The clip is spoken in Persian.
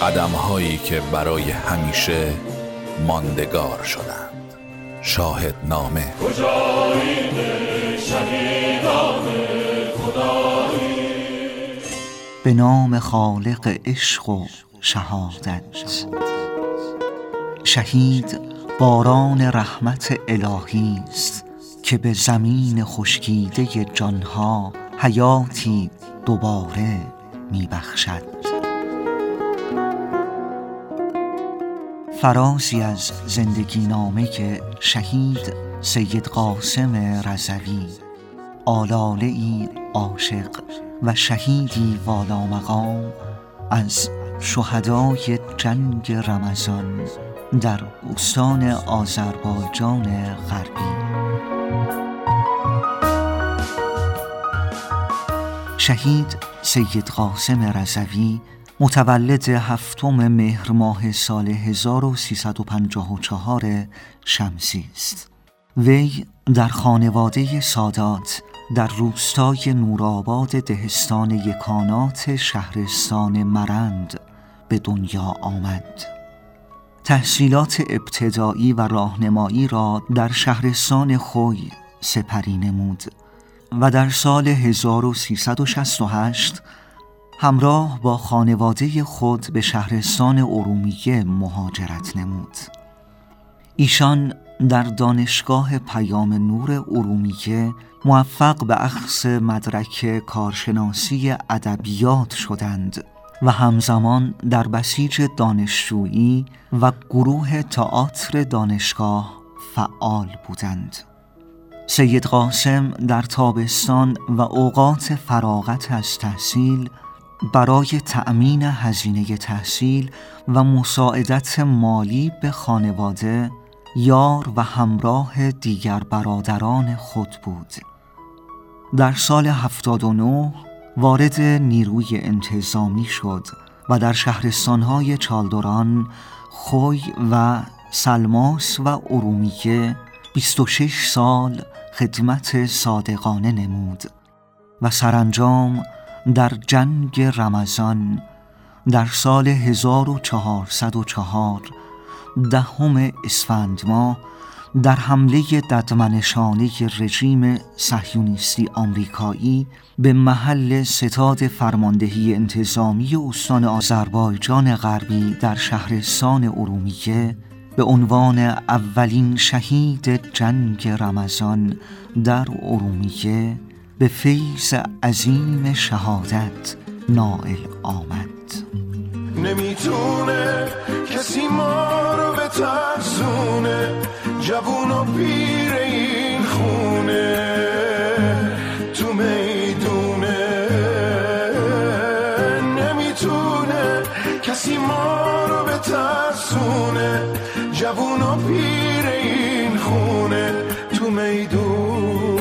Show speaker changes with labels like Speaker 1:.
Speaker 1: قدم‌هایی که برای همیشه ماندگار شدند. شاهدنامه.
Speaker 2: کجایی شهیدان خدایی؟
Speaker 3: به نام خالق عشق و شهادت. شهید باران رحمت الهی است که به زمین خشکیده جانها حیاتی دوباره میبخشد. فرازی از زندگی نامه شهید سید قاسم رضوی، آلاله‌ای عاشق و شهیدی والا مقام از شهدای جنگ رمضان در استان آذربایجان غربی. شهید سید قاسم رضوی متولد 7 مهر ماه سال 1354 شمسی است. وی در خانواده سادات در روستای نورآباد دهستان یکانات شهرستان مرند به دنیا آمد. تحصیلات ابتدایی و راهنمایی را در شهرستان خوی سپری نمود و در سال 1368 همراه با خانواده خود به شهرستان ارومیه مهاجرت نمود. ایشان در دانشگاه پیام نور ارومیه موفق به اخذ مدرک کارشناسی ادبیات شدند و همزمان در بسیج دانشجویی و گروه تئاتر دانشگاه فعال بودند. سید قاسم در تابستان و اوقات فراغت از تحصیل برای تأمین هزینه تحصیل و مساعدت مالی به خانواده یار و همراه دیگر برادران خود بود. در سال 79 وارد نیروی انتظامی شد و در شهرستان‌های چالدران، خوی و سلماس و ارومیه 26 سال خدمت صادقانه نمود و سرانجام در جنگ رمضان در سال 1404 10 اسفند ماه در حمله ددمنشانه رژیم صهیونیستی آمریکایی به محل ستاد فرماندهی انتظامی استان آذربایجان غربی در شهرستان ارومیه به عنوان اولین شهید جنگ رمضان در ارومیه به فیض عظیم شهادت نائل آمد.
Speaker 2: نمیتونه کسی ما رو بترسونه، جوون و پیر این خونه تو میدونه. نمیتونه کسی ما رو بترسونه، جوون و پیر این خونه تو میدونه.